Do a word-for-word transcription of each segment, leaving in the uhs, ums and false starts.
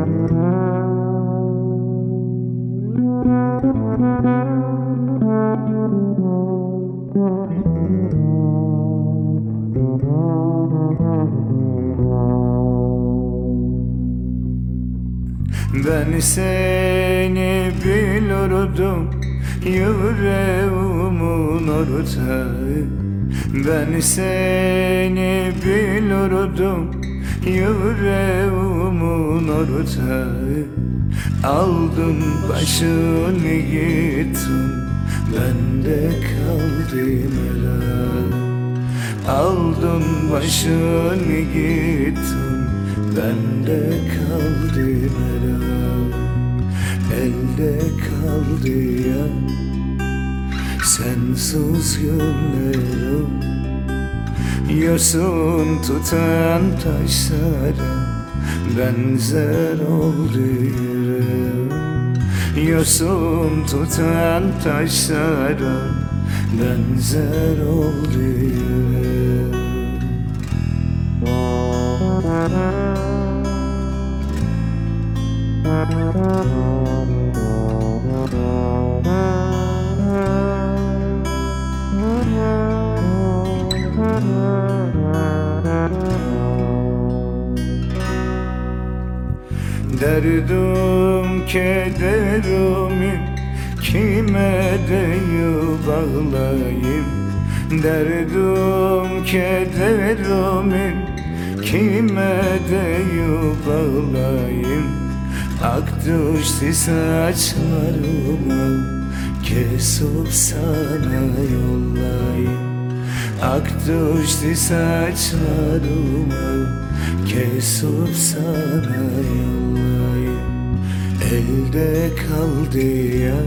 Ben seni bilirdim yüreğimin orta. Ben seni bilirdim yüreğimin orta. Aldın başını gittin, bende kaldım herhal. Aldın başını gittin, bende kaldım herhal. Elde kaldı ya sensiz günlerim. Yosun tutan taşlara benzer oldu yüreğim. Yosun tutan taşlara benzer oldu yüreğim. Derdim kederimi kime deyip bağlayayım? Derdim kederimi kime deyip bağlayayım? Ak düştü saçlarıma kesip sana yollayayım. Ak düştü saçlarıma kesip sana yollayayım. Elde kaldı ya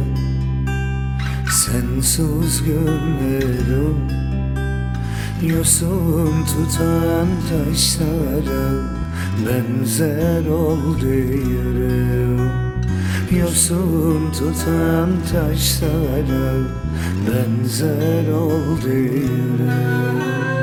sensiz günlerim. Yosun tutan taşlara benzer oldu yüreğim. Yosun tutan taşlara benzer oldu yüreğim.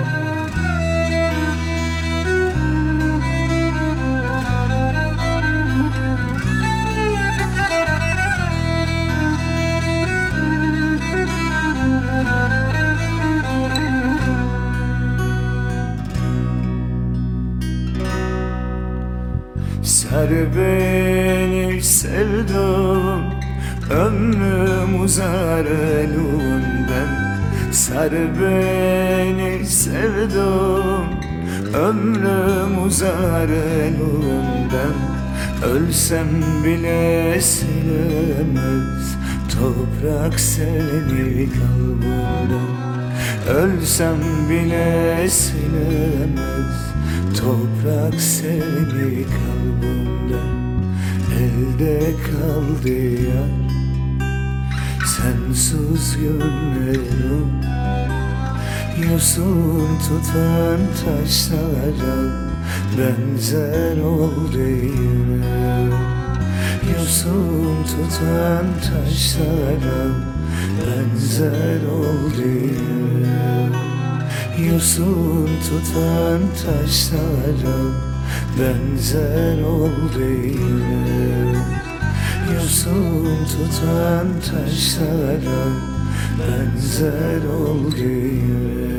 Sar beni sevdum, ömrüm uzar elimden. Sar beni sevdum, ömrüm uzar elimden. Ölsem bile silemez toprak seni kalbimden. Ölsem bile silemez toprak seni kalbimden. Elde kaldı yar sensiz günlerim. Yosun tutan taşlara benzer oldu yüreğim. Yosun tutan taşlara benzer oldu yüreğim. Yosun tutan taşlara benzer oldu yüreğim. Yosun tutan taşlara benzer oldu yüreğim.